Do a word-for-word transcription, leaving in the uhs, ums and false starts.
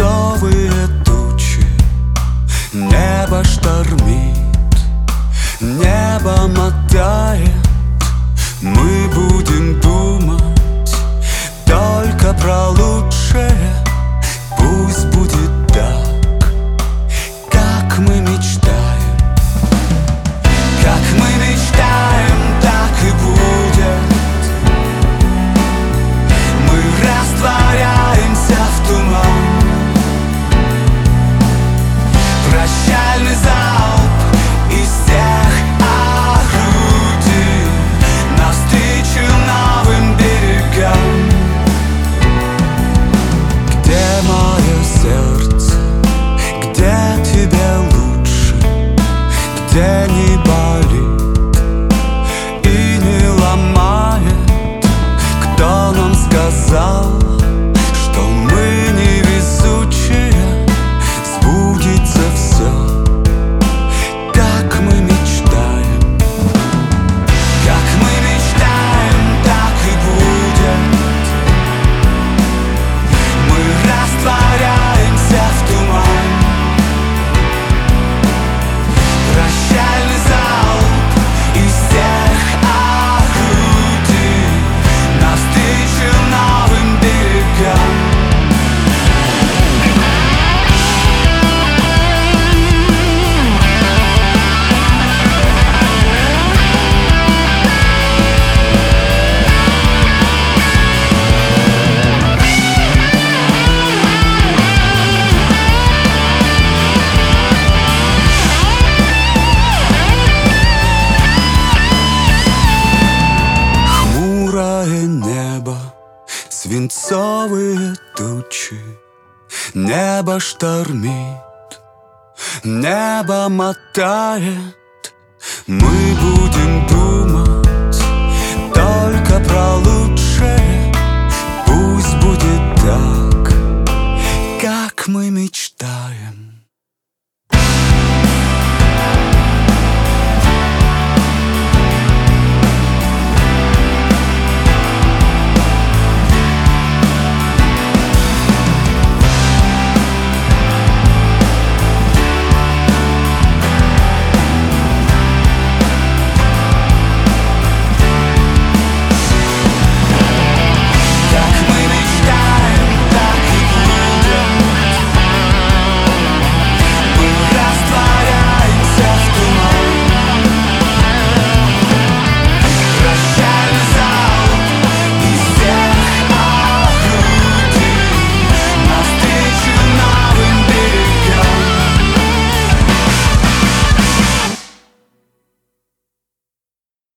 свинцовые тучи. Небо штормит, небо мотает. Мы будем думать только про лучшее. Пусть будет так, как мы мечтаем. Как мы мечтаем, так и будет. Мы растворяемся в туман. Прощальный залп из всех орудий навстречу новым берегам. Где мое сердце? Где тебе лучше? Где не болит и не ломает? Кто нам сказал, что мы невезучие? Сбудется все, как мы мечтаем. Как мы мечтаем, так и будет. Мы растворяемся в туман. Прощальный залп из всех орудий навстречу новым берегам. Хмурое небо, свинцовые тучи. Небо штормит, небо мотает. Мы будем думать только про лучшее.